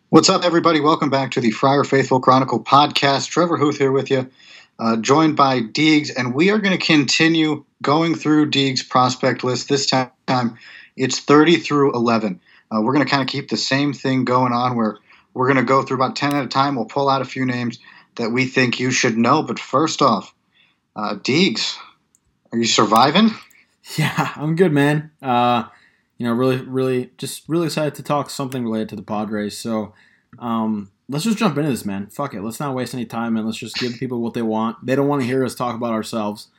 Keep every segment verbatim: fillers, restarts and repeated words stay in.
What's up, everybody? Welcome back to the Friar Faithful Chronicle podcast. Trevor Huth here with you, uh, joined by Deegs, and we are going to continue going through Deegs' prospect list. This time, it's thirty through eleven. Uh, we're going to kind of keep the same thing going on where we're going to go through about ten at a time. We'll pull out a few names that we think you should know. But first off, uh, Deegs, are you surviving? Yeah, I'm good, man. Uh, you know, really, really, just really excited to talk something related to the Padres. So um, let's just jump into this, man. Fuck it. Let's not waste any time, and let's just give people what they want. They don't want to hear us talk about ourselves.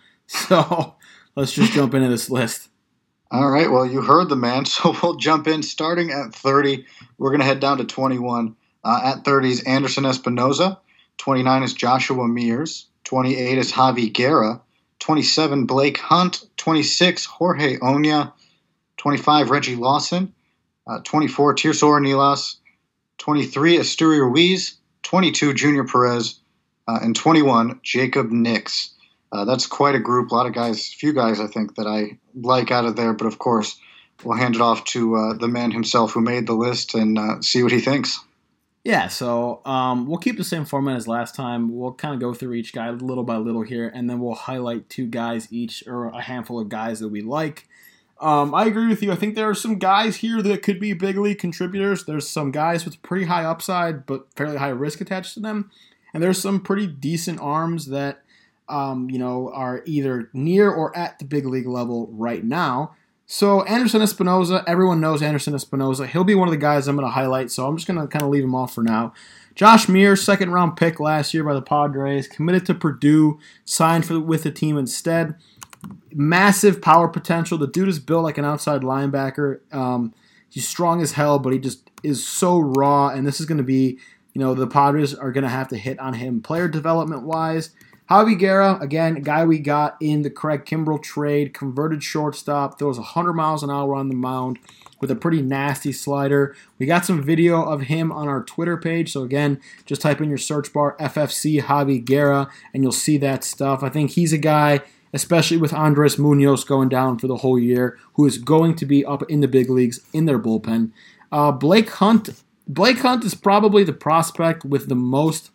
So let's just jump into this list. All right. Well, you heard the man, so we'll jump in. Starting at thirty, we're going to head down to twenty-one. Uh, at thirty is Anderson Espinoza. twenty-nine is Joshua Mears. twenty-eight is Javi Guerra. twenty-seven, Blake Hunt. twenty-six, Jorge Oña. twenty-five, Reggie Lawson. Uh, twenty-four, Tirso Ornelas. twenty-three, Asturi Ruiz. twenty-two, Junior Perez. Uh, and twenty-one, Jacob Nix. Uh, that's quite a group. A lot of guys, few guys, I think, that I like out of there. But, of course, we'll hand it off to uh, the man himself who made the list and uh, see what he thinks. Yeah, so um, we'll keep the same format as last time. We'll kind of go through each guy little by little here, and then we'll highlight two guys each, or a handful of guys that we like. Um, I agree with you. I think there are some guys here that could be big league contributors. There's some guys with pretty high upside, but fairly high risk attached to them. And there's some pretty decent arms that, um, you know, are either near or at the big league level right now. So Anderson Espinoza, everyone knows Anderson Espinoza. He'll be one of the guys I'm going to highlight, so I'm just going to kind of leave him off for now. Josh Mears, second round pick last year by the Padres, committed to Purdue, signed for, with the team instead. Massive power potential. The dude is built like an outside linebacker. Um, he's strong as hell, but he just is so raw, and this is going to be, you know, the Padres are going to have to hit on him player development-wise. Javi Guerra, again, a guy we got in the Craig Kimbrell trade, converted shortstop, throws one hundred miles an hour on the mound with a pretty nasty slider. We got some video of him on our Twitter page, so again, just type in your search bar F F C Javi Guerra, and you'll see that stuff. I think he's a guy, especially with Andres Munoz going down for the whole year, who is going to be up in the big leagues in their bullpen. Uh, Blake Hunt, Blake Hunt is probably the prospect with the most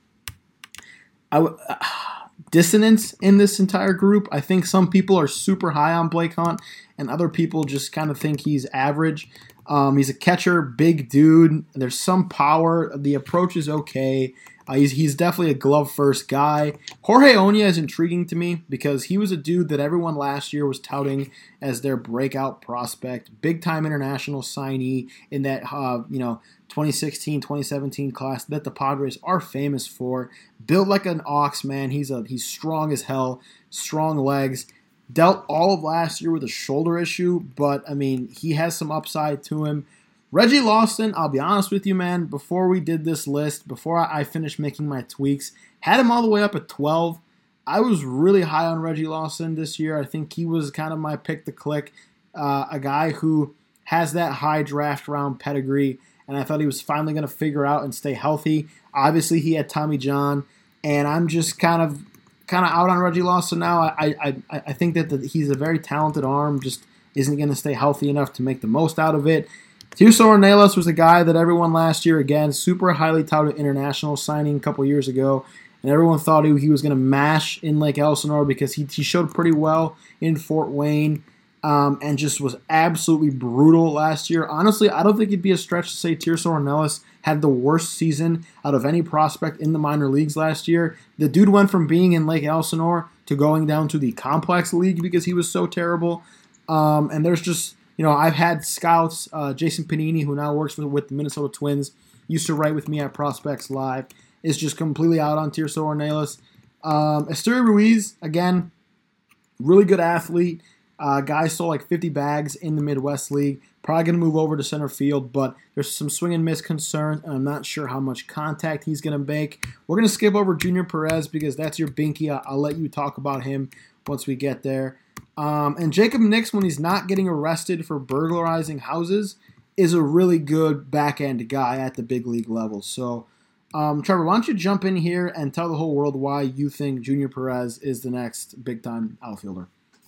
I w- uh, dissonance in this entire group. I think some people are super high on Blake Hunt, and other people just kind of think he's average. Um, he's a catcher, big dude. There's some power. The approach is okay. Uh, he's, he's definitely a glove-first guy. Jorge Oña is intriguing to me because he was a dude that everyone last year was touting as their breakout prospect, big-time international signee in that uh, you know twenty sixteen twenty seventeen class that the Padres are famous for. Built like an ox, man. He's a he's strong as hell, strong legs. Dealt all of last year with a shoulder issue, but, I mean, he has some upside to him. Reggie Lawson, I'll be honest with you, man, before we did this list, before I finished making my tweaks, had him all the way up at twelve. I was really high on Reggie Lawson this year. I think he was kind of my pick to click, uh, a guy who has that high draft round pedigree, and I thought he was finally going to figure out and stay healthy. Obviously, he had Tommy John, and I'm just kind of kind of out on Reggie Lawson now. I I, I think that the, he's a very talented arm, just isn't going to stay healthy enough to make the most out of it. Tirso Ornelas was a guy that everyone last year, again, super highly touted international signing a couple years ago, and everyone thought he, he was going to mash in Lake Elsinore because he, he showed pretty well in Fort Wayne um, and just was absolutely brutal last year. Honestly, I don't think it'd be a stretch to say Tirso Ornelas had the worst season out of any prospect in the minor leagues last year. The dude went from being in Lake Elsinore to going down to the complex league because he was so terrible. Um, and there's just... You know, I've had scouts, uh, Jason Panini, who now works with, with the Minnesota Twins, used to write with me at Prospects Live, is just completely out on Tirso Ornelas. Um, Asturi Ruiz, again, really good athlete. Uh, guy stole like fifty bags in the Midwest League. Probably going to move over to center field, but there's some swing and miss concerns, and I'm not sure how much contact he's going to make. We're going to skip over Junior Perez because that's your binky. I'll, I'll let you talk about him once we get there. Um, and Jacob Nix, when he's not getting arrested for burglarizing houses, is a really good back-end guy at the big league level. So, um, Trevor, why don't you jump in here and tell the whole world why you think Junior Perez is the next big-time outfielder?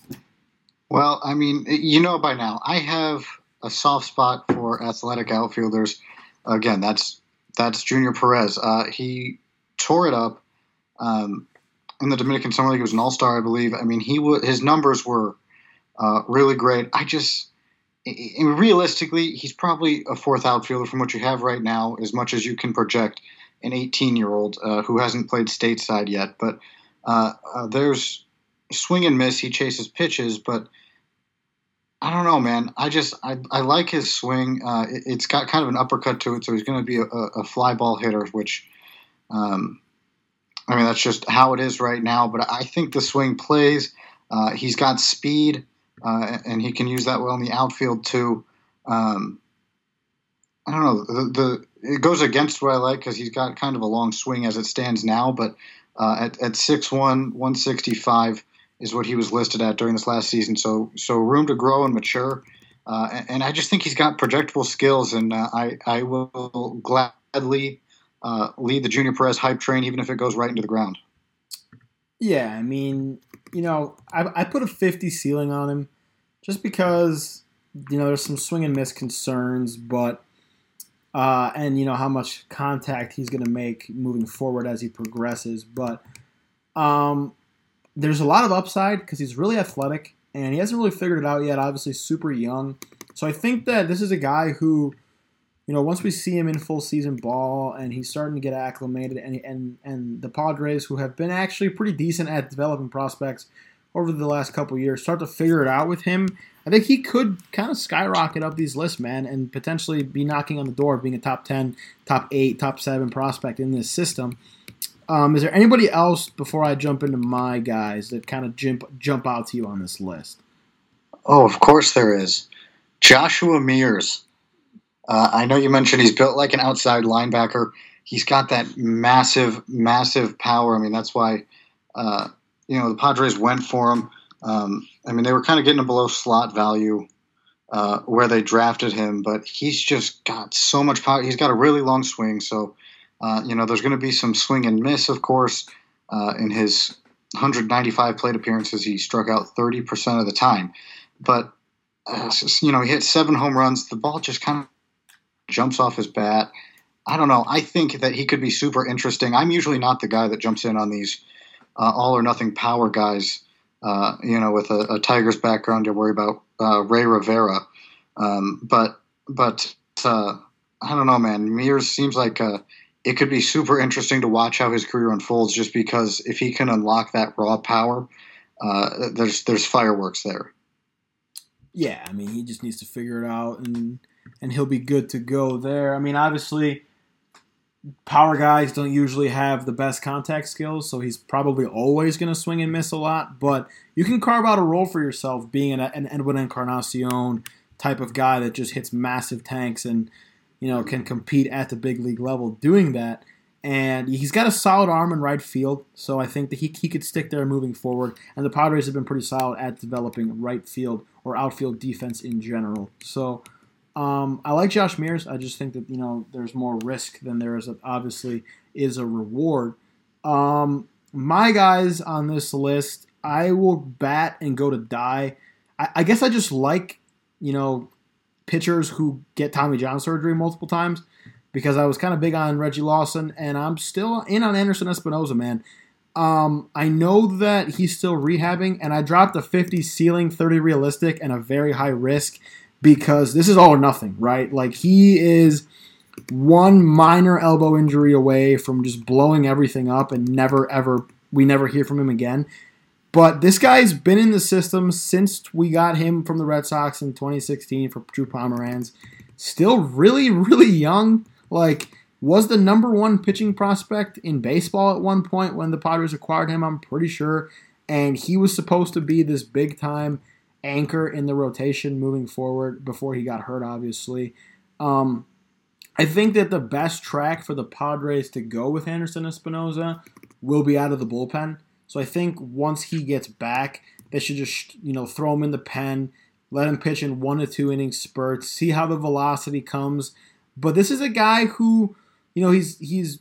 Well, I mean, you know by now, I have a soft spot for athletic outfielders. Again, that's that's Junior Perez. Uh, he tore it up um, in the Dominican Summer League. He was an All-Star, I believe. I mean, he w- his numbers were uh, really great. I just I- I- realistically, he's probably a fourth outfielder from what you have right now, as much as you can project an eighteen-year-old uh, who hasn't played stateside yet. But uh, uh, there's swing and miss. He chases pitches, but I don't know, man. I just I, I like his swing. Uh, it, it's got kind of an uppercut to it, so he's going to be a, a fly ball hitter, which, um, I mean, that's just how it is right now. But I think the swing plays. Uh, he's got speed, uh, and he can use that well in the outfield too. Um, I don't know. The, the it goes against what I like because he's got kind of a long swing as it stands now. But uh, at at six one, one sixty-five is what he was listed at during this last season. So so room to grow and mature. Uh, and, and I just think he's got projectable skills, and uh, I I will gladly uh, lead the Junior Perez hype train, even if it goes right into the ground. Yeah, I mean, you know, I, I put a fifty ceiling on him just because, you know, there's some swing and miss concerns, but uh, and, you know, how much contact he's going to make moving forward as he progresses. But um, there's a lot of upside because he's really athletic, and he hasn't really figured it out yet, obviously super young. So I think that this is a guy who, you know, once we see him in full season ball and he's starting to get acclimated, and and and the Padres, who have been actually pretty decent at developing prospects over the last couple of years, start to figure it out with him, I think he could kind of skyrocket up these lists, man, and potentially be knocking on the door of being a top ten, top eight, top seven prospect in this system. Um, is there anybody else, before I jump into my guys, that kind of jump, jump out to you on this list? Oh, of course there is. Joshua Mears. Uh, I know you mentioned he's built like an outside linebacker. He's got that massive, massive power. I mean, that's why, uh, you know, the Padres went for him. Um, I mean, they were kind of getting him below slot value uh, where they drafted him, but he's just got so much power. He's got a really long swing. So, uh, you know, there's going to be some swing and miss, of course. Uh, in his one hundred ninety-five plate appearances, he struck out thirty percent of the time. But, uh, you know, he hit seven home runs. The ball just kind of jumps off his bat. I don't know. I think that he could be super interesting. I'm usually not the guy that jumps in on these uh, all or nothing power guys. Uh, you know, with a, a Tigers background, to worry about uh, Ray Rivera. Um, but but uh, I don't know, man. Mears seems like uh, it could be super interesting to watch how his career unfolds. Just because if he can unlock that raw power, uh, there's there's fireworks there. Yeah, I mean, he just needs to figure it out, and and he'll be good to go there. I mean, obviously, power guys don't usually have the best contact skills, so he's probably always going to swing and miss a lot. But you can carve out a role for yourself being an, an Edwin Encarnacion type of guy that just hits massive tanks and, you know, can compete at the big league level doing that. And he's got a solid arm in right field, so I think that he, he could stick there moving forward. And the Padres have been pretty solid at developing right field or outfield defense in general. So um, I like Josh Mears. I just think that, you know, there's more risk than there is, obviously, is a reward. Um, my guys on this list, I will bat and go to die. I, I guess I just like, you know, pitchers who get Tommy John surgery multiple times, because I was kind of big on Reggie Lawson, and I'm still in on Anderson Espinoza, man. Um, I know that he's still rehabbing, and I dropped a fifty ceiling, thirty realistic, and a very high risk, because this is all or nothing, right? Like, he is one minor elbow injury away from just blowing everything up and never, ever, we never hear from him again. But this guy's been in the system since we got him from the Red Sox in twenty sixteen for Drew Pomeranz. Still really, really young. Like, was the number one pitching prospect in baseball at one point when the Padres acquired him, I'm pretty sure. And he was supposed to be this big-time anchor in the rotation moving forward before he got hurt, obviously. Um, I think that the best track for the Padres to go with Anderson Espinoza will be out of the bullpen. So I think once he gets back, they should just, you know, throw him in the pen, let him pitch in one to two inning spurts, see how the velocity comes. But this is a guy who, you know, he's he's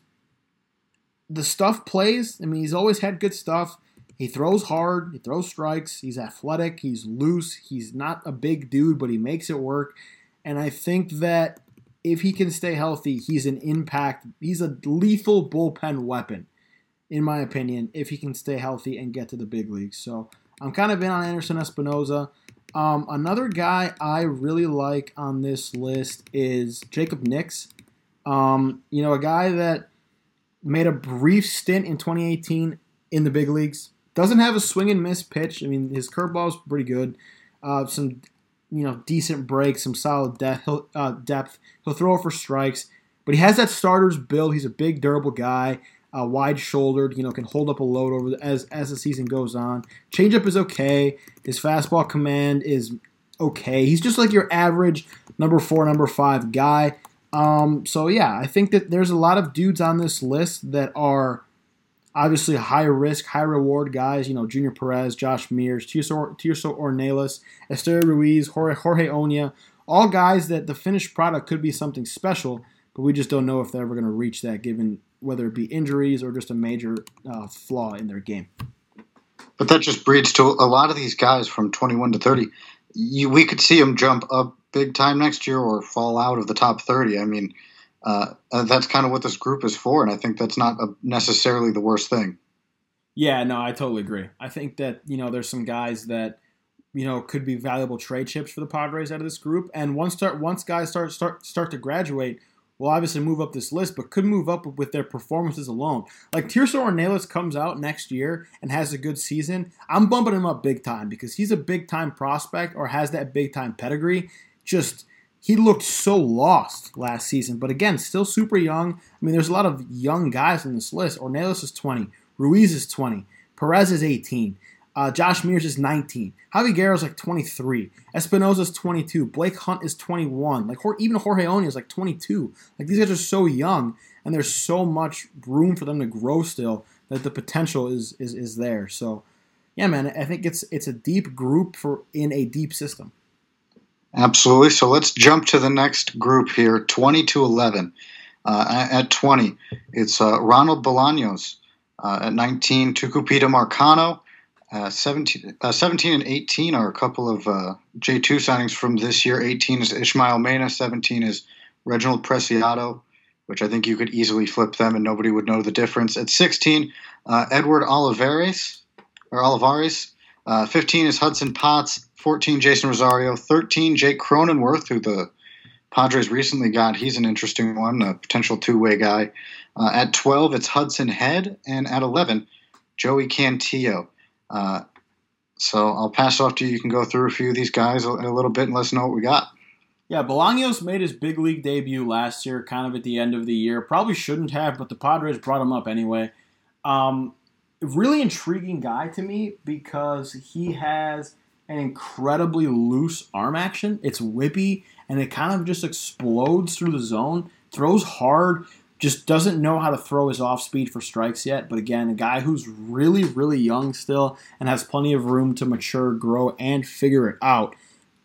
the stuff plays. I mean, he's always had good stuff. He throws hard. He throws strikes. He's athletic. He's loose. He's not a big dude, but he makes it work. And I think that if he can stay healthy, he's an impact. He's a lethal bullpen weapon, in my opinion, if he can stay healthy and get to the big leagues. So I'm kind of in on Anderson Espinoza. Um, another guy I really like on this list is Jacob Nix. Um, you know, a guy that made a brief stint in twenty eighteen in the big leagues. Doesn't have a swing and miss pitch. I mean, his curveball is pretty good. Uh, some, you know, decent breaks, some solid depth. He'll, uh, depth. He'll throw for strikes, but he has that starter's build. He's a big, durable guy, uh, wide-shouldered. You know, can hold up a load over the, as as the season goes on. Changeup is okay. His fastball command is okay. He's just like your average number four, number five guy. Um, so yeah, I think that there's a lot of dudes on this list that are obviously high risk, high reward guys. You know, Junior Perez, Josh Mears, Tirso, Tirso Ornelas, Esteury Ruiz, Jorge, Jorge Oña, all guys that the finished product could be something special, but we just don't know if they're ever going to reach that, given whether it be injuries or just a major uh, flaw in their game. But that just breeds to a lot of these guys from twenty-one to thirty. You, we could see them jump up big time next year or fall out of the top thirty. I mean, uh, that's kind of what this group is for, and I think that's not a, necessarily the worst thing. Yeah, no, I totally agree. I think that, you know, there's some guys that, you know, could be valuable trade chips for the Padres out of this group, and once start once guys start start start to graduate, will obviously move up this list, but could move up with their performances alone. Like Tirso Ornelas comes out next year and has a good season, I'm bumping him up big time because he's a big-time prospect or has that big-time pedigree. Just, he looked so lost last season, but again, still super young. I mean, there's a lot of young guys on this list. Ornelas is twenty. Ruiz is twenty. Perez is eighteen. Uh, Josh Mears is nineteen. Javi Guerrero's like twenty-three. Espinoza's twenty-two. Blake Hunt is twenty-one. Like even Jorge Oña is like twenty-two. Like these guys are so young, and there's so much room for them to grow still that the potential is is is there. So, yeah, man, I think it's it's a deep group for in a deep system. Absolutely. So let's jump to the next group here, twenty to eleven. Uh, at twenty, it's uh, Ronald Bolaños. Uh, at nineteen, Tucupita Marcano. Uh, seventeen, uh, seventeen and eighteen are a couple of uh, J two signings from this year. eighteen is Ishmael Mena. seventeen is Reginald Preciado, which I think you could easily flip them and nobody would know the difference. At sixteen, uh, Edward Olivares. Or Olivares. Uh, fifteen is Hudson Potts. fourteen, Jason Rosario. thirteen, Jake Cronenworth, who the Padres recently got. He's an interesting one, a potential two-way guy. Uh, at twelve, it's Hudson Head. And at eleven, Joey Cantillo. Uh, so I'll pass off to you. You can go through a few of these guys a, a little bit and let us know what we got. Yeah, Bolaños made his big league debut last year, kind of at the end of the year. Probably shouldn't have, but the Padres brought him up anyway. Um, really intriguing guy to me because he has an incredibly loose arm action. It's whippy, and it kind of just explodes through the zone. Throws hard. Just doesn't know how to throw his off speed for strikes yet. But again, a guy who's really, really young still and has plenty of room to mature, grow, and figure it out.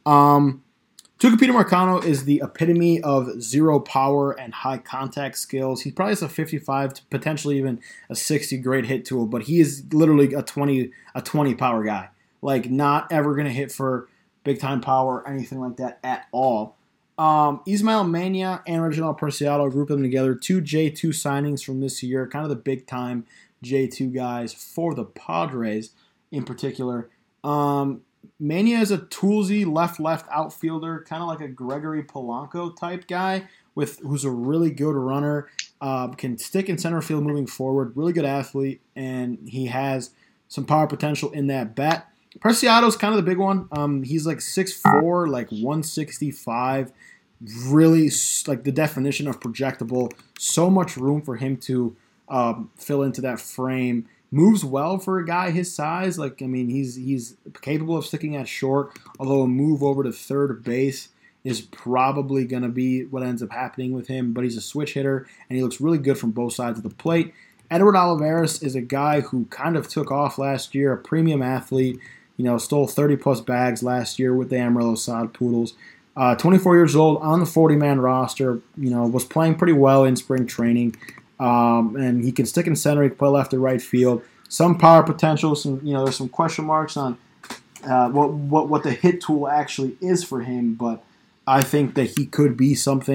Um, Tucupita Marcano is the epitome of zero power and high contact skills. He probably has a fifty-five to potentially even a sixty grade hit tool, but he is literally a twenty a twenty power guy. Like not ever going to hit for big time power or anything like that at all. Um, Ismael Mena and Reginald Preciado group them together. Two J two signings from this year, kind of the big-time J two guys for the Padres in particular. Um, Mena is a toolsy left-left outfielder, kind of like a Gregory Polanco type guy with who's a really good runner, uh, can stick in center field moving forward, really good athlete, and he has some power potential in that bat. Preciado's kind of the big one. Um, he's like six foot four, like one sixty-five. Really, like the definition of projectable. So much room for him to um, fill into that frame. Moves well for a guy his size. Like I mean, he's he's capable of sticking at short. Although a move over to third base is probably going to be what ends up happening with him. But he's a switch hitter, and he looks really good from both sides of the plate. Edward Olivares is a guy who kind of took off last year, a premium athlete. You know, stole thirty-plus bags last year with the Amarillo Sod Poodles. Uh, twenty-four years old, on the forty-man roster, you know, was playing pretty well in spring training. Um, and he can stick in center, he can play left or right field. Some power potential, some, you know, there's some question marks on uh, what, what what the hit tool actually is for him, but I think that he could be something, you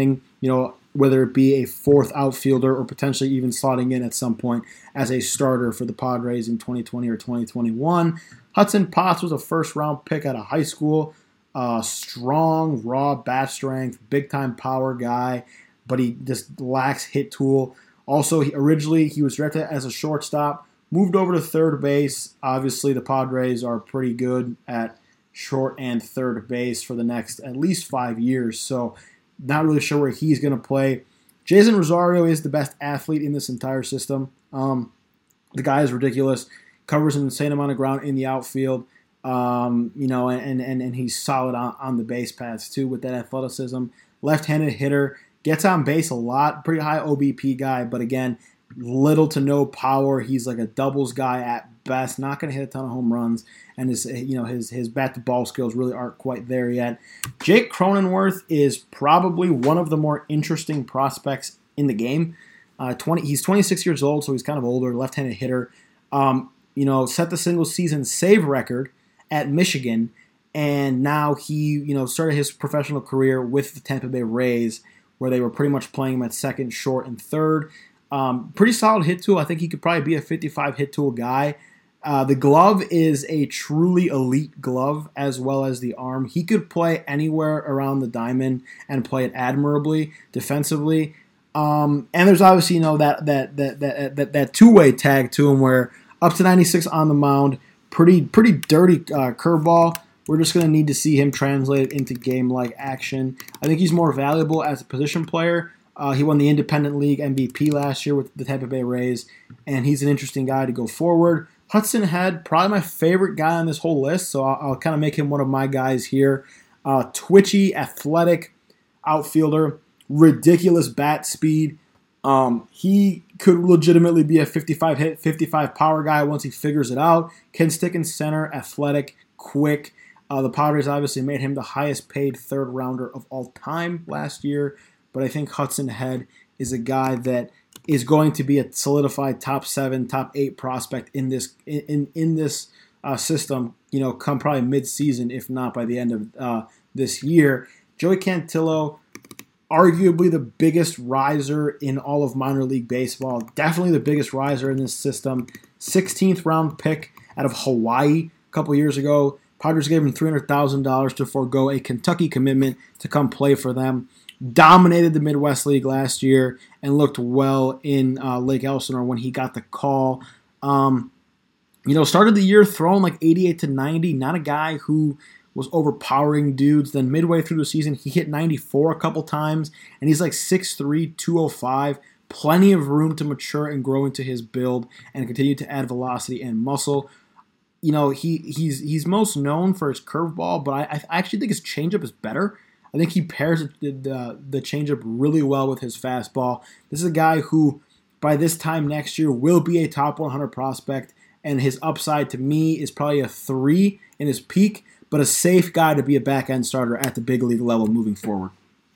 you know, whether it be a fourth outfielder or potentially even slotting in at some point as a starter for the Padres in twenty twenty or twenty twenty-one. Hudson Potts was a first-round pick out of high school. Uh, strong, raw bat strength, big-time power guy, but he just lacks hit tool. Also, he, originally, he was drafted as a shortstop, moved over to third base. Obviously, the Padres are pretty good at short and third base for the next at least five years, so not really sure where he's going to play. Jason Rosario is the best athlete in this entire system. Um, the guy is ridiculous, covers an insane amount of ground in the outfield, um, you know, and, and, and he's solid on, on the base paths too with that athleticism. Left-handed hitter, gets on base a lot, pretty high O B P guy, but again, little to no power. He's like a doubles guy at best, not going to hit a ton of home runs, and his you know his his bat to ball skills really aren't quite there yet. Jake Cronenworth is probably one of the more interesting prospects in the game. Uh, twenty he's twenty-six years old, so he's kind of older, left-handed hitter. Um, you know, set the single season save record at Michigan, and now he you know started his professional career with the Tampa Bay Rays, where they were pretty much playing him at second, short, and third. Um, pretty solid hit tool. I think he could probably be a fifty-five hit tool guy. Uh, the glove is a truly elite glove, as well as the arm. He could play anywhere around the diamond and play it admirably defensively. Um, and there's obviously you know that that that that that, that two-way tag to him, where up to ninety-six on the mound, pretty pretty dirty uh, curveball. We're just going to need to see him translate it into game-like action. I think he's more valuable as a position player. Uh, he won the Independent League M V P last year with the Tampa Bay Rays, and he's an interesting guy to go forward. Hudson Head, probably my favorite guy on this whole list, so I'll, I'll kind of make him one of my guys here. Uh, twitchy, athletic outfielder, ridiculous bat speed. Um, he could legitimately be a fifty-five hit, fifty-five power guy once he figures it out. Can stick in center, athletic, quick. Uh, the Padres obviously made him the highest paid third rounder of all time last year, but I think Hudson Head is a guy that is going to be a solidified top seven, top eight prospect in this in in this uh, system. You know, come probably mid-season, if not by the end of uh, this year. Joey Cantillo, arguably the biggest riser in all of minor league baseball. Definitely the biggest riser in this system. sixteenth round pick out of Hawaii a couple years ago. Padres gave him three hundred thousand dollars to forego a Kentucky commitment to come play for them. Dominated the Midwest League last year and looked well in uh, Lake Elsinore when he got the call. Um, you know, started the year throwing like eighty-eight to ninety. Not a guy who was overpowering dudes. Then midway through the season, he hit ninety-four a couple times, and he's like six three, two oh five. Plenty of room to mature and grow into his build and continue to add velocity and muscle. You know, he he's he's most known for his curveball, but I, I actually think his changeup is better. I think he pairs the, the, the changeup really well with his fastball. This is a guy who, by this time next year, will be a top one hundred prospect, and his upside to me is probably a three in his peak, but a safe guy to be a back-end starter at the big league level moving forward.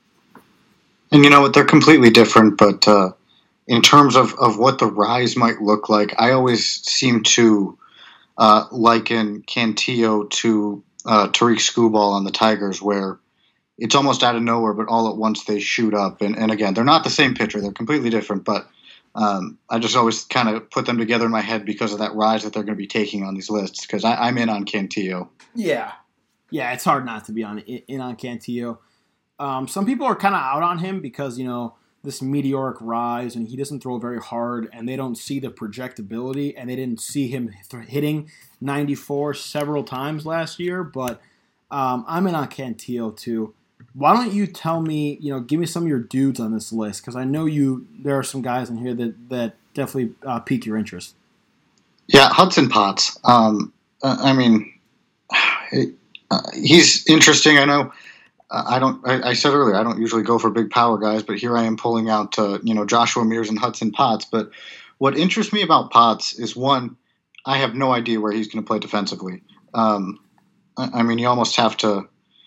And you know what? They're completely different, but uh, in terms of, of what the rise might look like, I always seem to uh, liken Cantillo to uh, Tariq Skubal on the Tigers, where it's almost out of nowhere, but all at once they shoot up. And, and again, they're not the same pitcher. They're completely different, but um, I just always kind of put them together in my head because of that rise that they're going to be taking on these lists, because I'm in on Cantillo. Yeah. Yeah, it's hard not to be on in on Cantillo. Um, some people are kind of out on him because, you know, this meteoric rise, and he doesn't throw very hard, and they don't see the projectability, and they didn't see him th- hitting ninety-four several times last year, but um, I'm in on Cantillo too. Why don't you tell me, you know, give me some of your dudes on this list, because I know you. There are some guys in here that, that definitely uh, pique your interest. Yeah, Hudson Potts. Um, I mean, it, uh, he's interesting. I know. Uh, I don't. I, I said earlier I don't usually go for big power guys, but here I am pulling out, uh, you know, Joshua Mears and Hudson Potts. But what interests me about Potts is, one, I have no idea where he's going to play defensively. Um, I, I mean, you almost have to.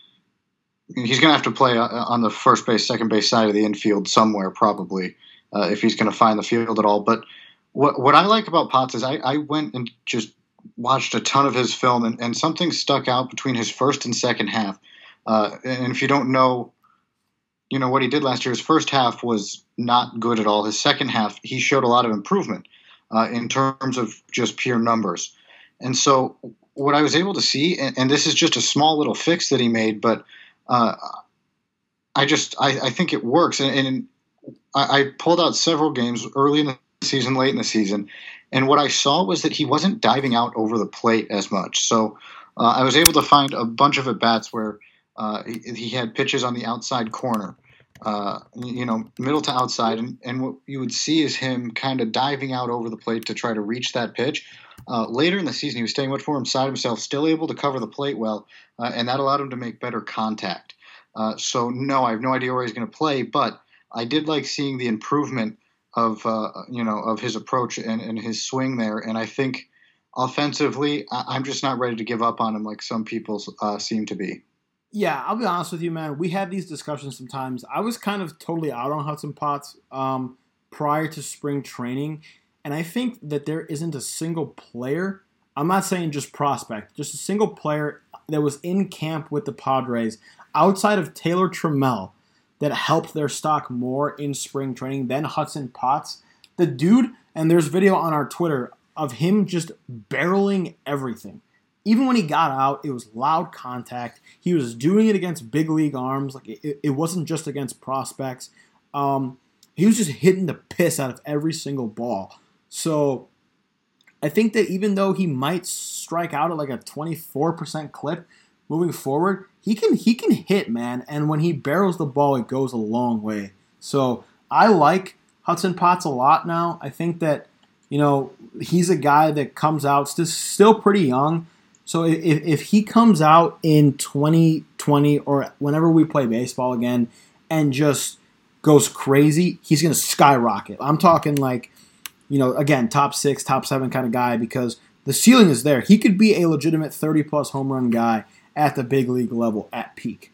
He's going to have to play on the first base, second base side of the infield somewhere, probably, uh, if he's going to find the field at all. But what what I like about Potts is I, I went and just watched a ton of his film, and, and something stuck out between his first and second half. Uh, and if you don't know, you know, what he did last year, his first half was not good at all. His second half, he showed a lot of improvement uh, in terms of just pure numbers. And so what I was able to see, and, and this is just a small little fix that he made, but uh, I just I, I think it works. And, and I, I pulled out several games early in the season, late in the season, and what I saw was that he wasn't diving out over the plate as much. So uh, I was able to find a bunch of at-bats where uh, he, he had pitches on the outside corner, uh, you know, middle to outside, and, and what you would see is him kind of diving out over the plate to try to reach that pitch. Uh, later in the season, he was staying much more inside himself, still able to cover the plate well, uh, and that allowed him to make better contact. Uh, so, no, I have no idea where he's going to play, but I did like seeing the improvement of uh, you know of his approach and, and his swing there, and I think offensively, I- I'm just not ready to give up on him like some people uh, seem to be. Yeah, I'll be honest with you, man. We had these discussions sometimes. I was kind of totally out on Hudson Potts um, prior to spring training, and I think that there isn't a single player, I'm not saying just prospect, just a single player that was in camp with the Padres outside of Taylor Trammell that helped their stock more in spring training than Hudson Potts. The dude, and there's video on our Twitter of him just barreling everything. Even when he got out, it was loud contact. He was doing it against big league arms. Like it, it wasn't just against prospects. Um, he was just hitting the piss out of every single ball. So I think that even though he might strike out at like a twenty-four percent clip moving forward, he can he can hit, man. And when he barrels the ball, it goes a long way. So I like Hudson Potts a lot now. I think that, you know, he's a guy that comes out still, still pretty young. So if, if he comes out in twenty twenty or whenever we play baseball again and just goes crazy, he's going to skyrocket. I'm talking like, you know, again, top six, top seven kind of guy because the ceiling is there. He could be a legitimate thirty-plus home run guy at the big league level at peak.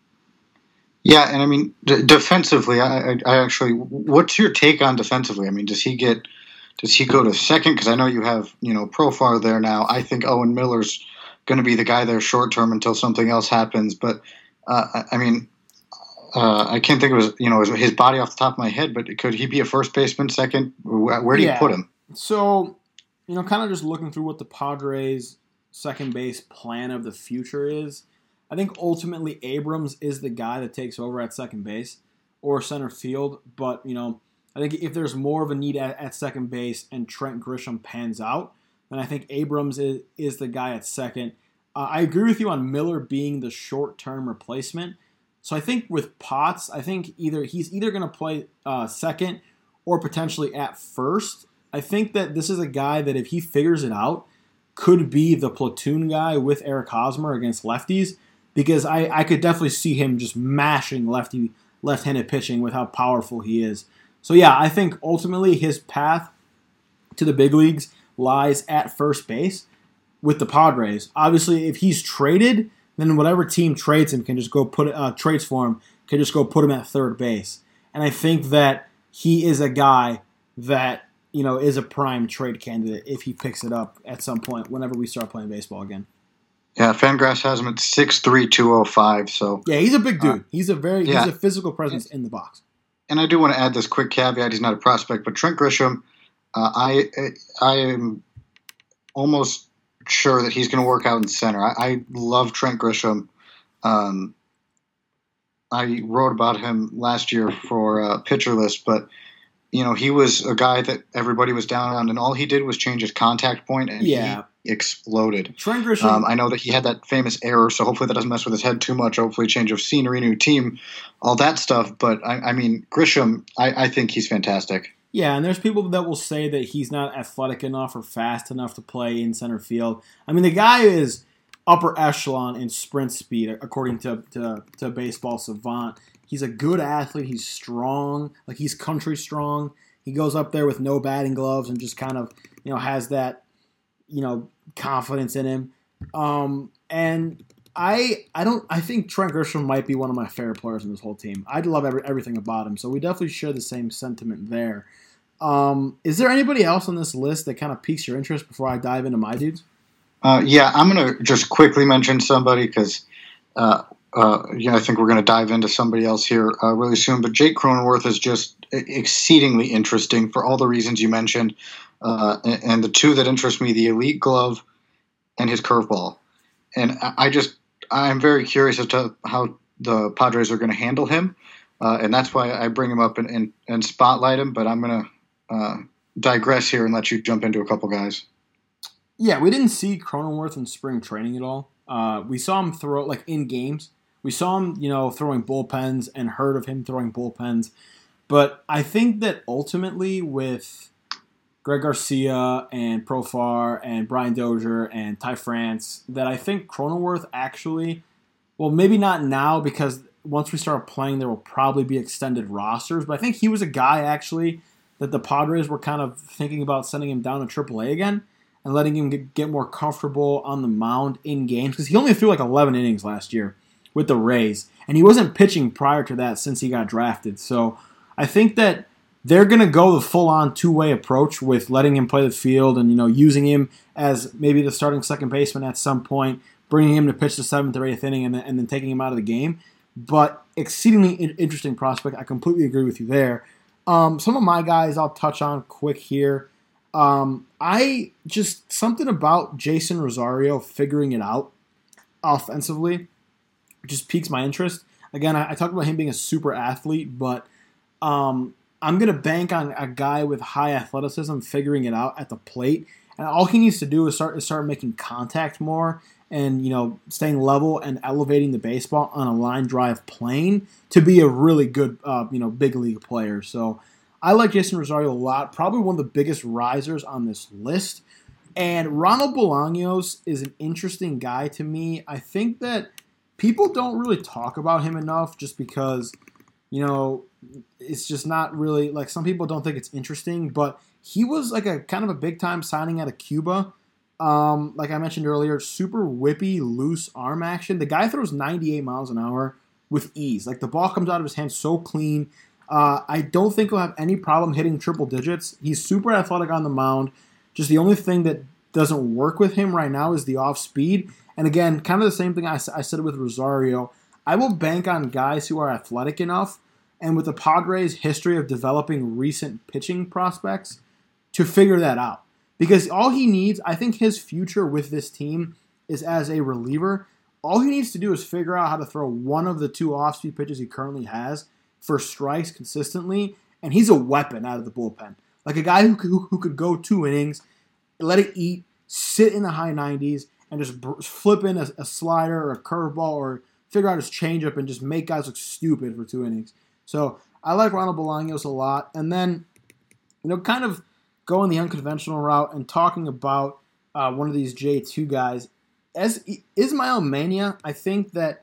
Yeah, and I mean, d- defensively, I, I, I actually, what's your take on defensively? I mean, does he get... Does he go to second? Because I know you have, you know, Profar there now. I think Owen Miller's going to be the guy there short term until something else happens. But, uh, I, I mean, uh, I can't think of his, you know, his body off the top of my head, but could he be a first baseman, second? Where, where do yeah. you put him? So, you know, kind of just looking through what the Padres' second base plan of the future is, I think ultimately Abrams is the guy that takes over at second base or center field. But, you know, I think if there's more of a need at, at second base and Trent Grisham pans out, then I think Abrams is, is the guy at second. Uh, I agree with you on Miller being the short-term replacement. So I think with Potts, I think either he's either going to play uh, second or potentially at first. I think that this is a guy that if he figures it out, could be the platoon guy with Eric Hosmer against lefties, because I, I could definitely see him just mashing lefty left-handed pitching with how powerful he is. So, yeah, I think ultimately his path to the big leagues lies at first base with the Padres. Obviously, if he's traded, then whatever team trades him can just go put uh, trades for him can just go put him at third base. And I think that he is a guy that, you know, is a prime trade candidate if he picks it up at some point whenever we start playing baseball again. Yeah, Fangraphs has him at six three, two oh five. So yeah, he's a big dude. Uh, he's a very yeah. he's a physical presence in the box. And I do want to add this quick caveat. He's not a prospect, but Trent Grisham, uh, I I am almost sure that he's going to work out in center. I, I love Trent Grisham. Um, I wrote about him last year for uh, Pitcher List, but you know he was a guy that everybody was down on, and all he did was change his contact point, and yeah. he exploded. Trent Grisham. Um, I know that he had that famous error, so hopefully that doesn't mess with his head too much. Hopefully, change of scenery, new team, all that stuff. But I, I mean, Grisham, I, I think he's fantastic. Yeah, and there's people that will say that he's not athletic enough or fast enough to play in center field. I mean, the guy is upper echelon in sprint speed, according to, to, to Baseball Savant. He's a good athlete. He's strong. Like, he's country strong. He goes up there with no batting gloves and just kind of, you know, has that, you know, confidence in him. Um, and I I don't I think Trent Grisham might be one of my favorite players in this whole team. I love every, everything about him. So we definitely share the same sentiment there. Um, is there anybody else on this list that kind of piques your interest before I dive into my dudes? Uh, yeah, I'm going to just quickly mention somebody because uh, uh, yeah, I think we're going to dive into somebody else here uh, really soon. But Jake Cronenworth is just exceedingly interesting for all the reasons you mentioned. Uh, and, and the two that interest me, the elite glove and his curveball. And I just, I'm very curious as to how the Padres are going to handle him. Uh, and that's why I bring him up and, and, and spotlight him. But I'm going to uh, digress here and let you jump into a couple guys. Yeah, we didn't see Cronenworth in spring training at all. Uh, we saw him throw, like, in games. We saw him, you know, throwing bullpens and heard of him throwing bullpens. But I think that ultimately with Greg Garcia and Profar and Brian Dozier and Ty France, that I think Cronenworth actually, well, maybe not now because once we start playing, there will probably be extended rosters. But I think he was a guy actually that the Padres were kind of thinking about sending him down to triple A again and letting him get, get more comfortable on the mound in games because he only threw like eleven innings last year with the Rays, and he wasn't pitching prior to that since he got drafted. So I think that they're going to go the full-on two-way approach with letting him play the field and, you know, using him as maybe the starting second baseman at some point, bringing him to pitch the seventh or eighth inning and then, and then taking him out of the game. But exceedingly interesting prospect. I completely agree with you there. Um, some of my guys I'll touch on quick here. Um, I just, something about Jason Rosario figuring it out offensively just piques my interest. Again, I, I talked about him being a super athlete, but um, I'm going to bank on a guy with high athleticism figuring it out at the plate. And all he needs to do is start, is start making contact more and, you know, staying level and elevating the baseball on a line drive plane to be a really good, uh, you know, big league player. So I like Jason Rosario a lot. Probably one of the biggest risers on this list. And Ronald Bolaños is an interesting guy to me. I think that people don't really talk about him enough just because, you know, it's just not really, like, some people don't think it's interesting, but he was like a kind of a big-time signing out of Cuba. Um, like I mentioned earlier, super whippy, loose arm action. The guy throws ninety-eight miles an hour with ease. Like, the ball comes out of his hand so clean. Uh, I don't think he'll have any problem hitting triple digits. He's super athletic on the mound. Just the only thing that doesn't work with him right now is the off-speed. And again, kind of the same thing I, I said with Rosario. I will bank on guys who are athletic enough and with the Padres' history of developing recent pitching prospects to figure that out. Because all he needs, I think his future with this team is as a reliever. All he needs to do is figure out how to throw one of the two off-speed pitches he currently has for strikes consistently, and he's a weapon out of the bullpen. Like a guy who could, who could go two innings, let it eat, sit in the high nineties, and just flip in a, a slider or a curveball or figure out his changeup and just make guys look stupid for two innings. So I like Ronald Bolaños a lot. And then, you know, kind of going the unconventional route and talking about uh, one of these J two guys. As Ismael Mania, I think that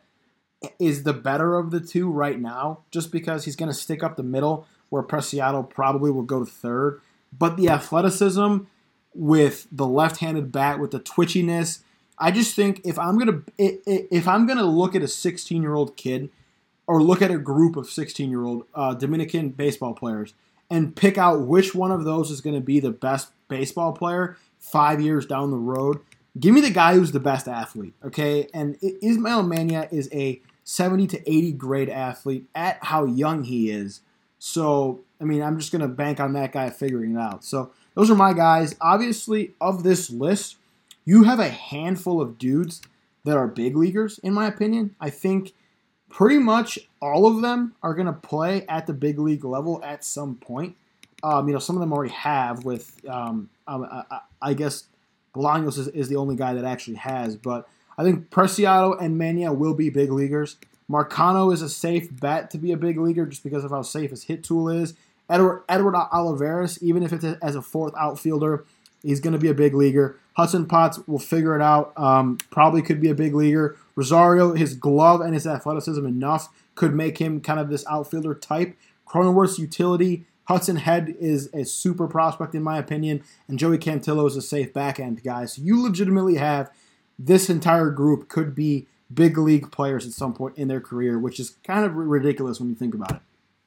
is the better of the two right now, just because he's going to stick up the middle where Preciado probably will go to third. But the athleticism with the left-handed bat, with the twitchiness, I just think if I'm gonna if I'm gonna look at a sixteen-year-old kid or look at a group of sixteen-year-old uh, Dominican baseball players and pick out which one of those is going to be the best baseball player five years down the road, give me the guy who's the best athlete, okay? And Ismael Mania is a seventy to eighty grade athlete at how young he is. So, I mean, I'm just going to bank on that guy figuring it out. So, those are my guys. Obviously, of this list, you have a handful of dudes that are big leaguers, in my opinion. I think pretty much all of them are going to play at the big league level at some point. Um, you know, some of them already have with, um, I, I guess, Bolaños is, is the only guy that actually has. But I think Preciado and Mania will be big leaguers. Marcano is a safe bet to be a big leaguer just because of how safe his hit tool is. Edward, Edward Olivares, even if it's as a fourth outfielder, he's going to be a big leaguer. Hudson Potts will figure it out. Um, probably could be a big leaguer. Rosario, his glove and his athleticism enough could make him kind of this outfielder type. Cronenworth's utility. Hudson Head is a super prospect in my opinion. And Joey Cantillo is a safe back end guy. So you legitimately have this entire group could be big league players at some point in their career, which is kind of ridiculous when you think about it.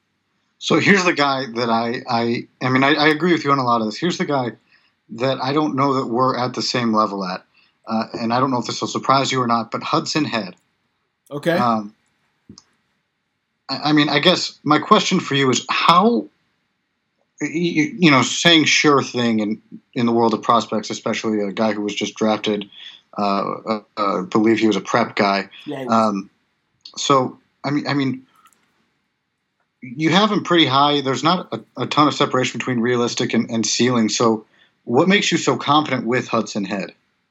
So here's the guy that I, I, I mean, I, I agree with you on a lot of this. Here's the guy that I don't know that we're at the same level at. Uh, and I don't know if this will surprise you or not, but Hudson Head. Okay. Um, I, I mean, I guess my question for you is how, you, you know, saying sure thing in, in the world of prospects, especially a guy who was just drafted, uh, uh, uh, I believe he was a prep guy. Yeah. Um, so, I mean, I mean, you have him pretty high. There's not a, a ton of separation between realistic and, and ceiling. So what makes you so confident with Hudson Head?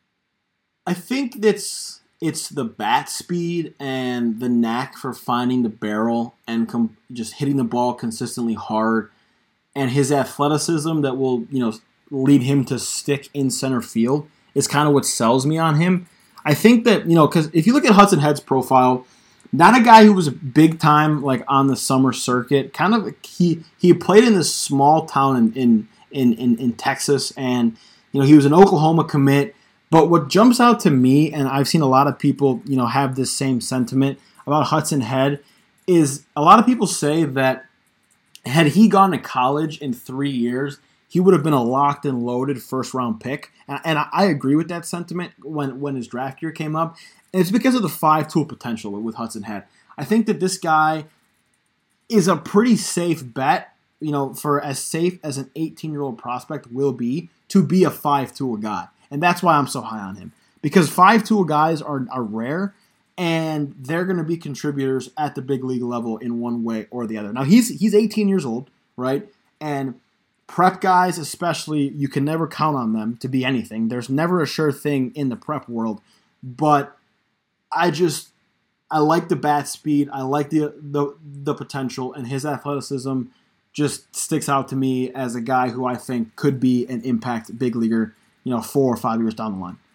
I think it's it's the bat speed and the knack for finding the barrel and com- just hitting the ball consistently hard, and his athleticism that will, you know, lead him to stick in center field is kind of what sells me on him. I think that, you know, because if you look at Hudson Head's profile, not a guy who was big time like on the summer circuit. Kind of he he played in this small town in in in, in, in Texas, and you know he was an Oklahoma commit. But what jumps out to me, and I've seen a lot of people, you know, have this same sentiment about Hudson Head, is a lot of people say that had he gone to college in three years, he would have been a locked and loaded first round pick. And, and I, I agree with that sentiment when, when his draft year came up. And it's because of the five tool potential with Hudson Head. I think that this guy is a pretty safe bet, you know, for as safe as an eighteen-year-old prospect will be to be a five tool guy. And that's why I'm so high on him. Because five tool guys are, are rare, and they're going to be contributors at the big league level in one way or the other. Now, he's he's eighteen years old, right? And prep guys especially, you can never count on them to be anything. There's never a sure thing in the prep world. But I just, I like the bat speed. I like the the, the potential, and his athleticism just sticks out to me as a guy who I think could be an impact big leaguer, you know, four or five years down the line.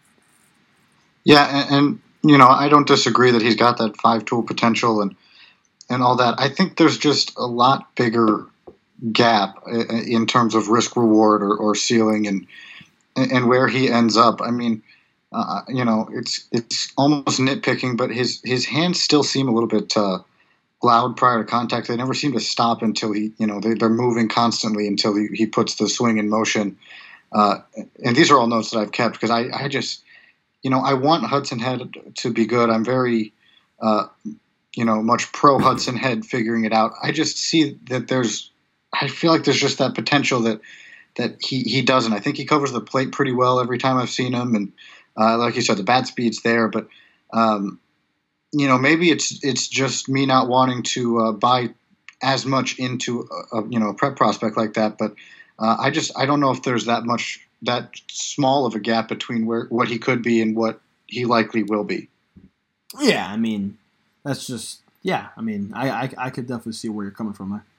Yeah, and, and you know, I don't disagree that he's got that five-tool potential and and all that. I think there's just a lot bigger gap in terms of risk-reward or, or ceiling and and where he ends up. I mean, uh, you know, it's it's almost nitpicking, but his, his hands still seem a little bit uh, loud prior to contact. They never seem to stop until he, you know, they, they're moving constantly until he, he puts the swing in motion. Uh, and these are all notes that I've kept because I, I just, you know, I want Hudson Head to be good. I'm very, uh, you know, much pro Hudson Head figuring it out. I just see that there's, I feel like there's just that potential that that he, he doesn't. I think he covers the plate pretty well every time I've seen him. And uh, like you said, the bat speed's there. But, um, you know, maybe it's it's just me not wanting to uh, buy as much into, a, a, you know, a prep prospect like that. But Uh, I just I don't know if there's that much that small of a gap between where what he could be and what he likely will be. Yeah, I mean, that's just yeah. I mean, I I, I could definitely see where you're coming from there.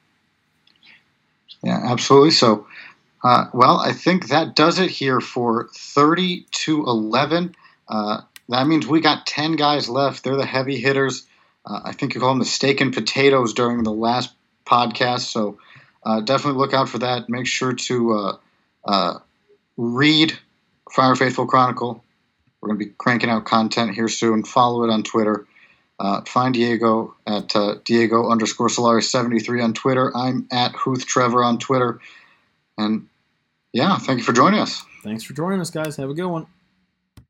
Yeah, absolutely. So, uh, well, I think that does it here for thirty to eleven. Uh, that means we got ten guys left. They're the heavy hitters. Uh, I think you call them the steak and potatoes during the last podcast. So. Uh, definitely look out for that. Make sure to uh, uh, read Friar Faithful Chronicle. We're going to be cranking out content here soon. Follow it on Twitter. Uh, find Diego at uh, Diego underscore Solari seventy-three on Twitter. I'm at Huth Trevor on Twitter. And yeah, thank you for joining us. Thanks for joining us, guys. Have a good one.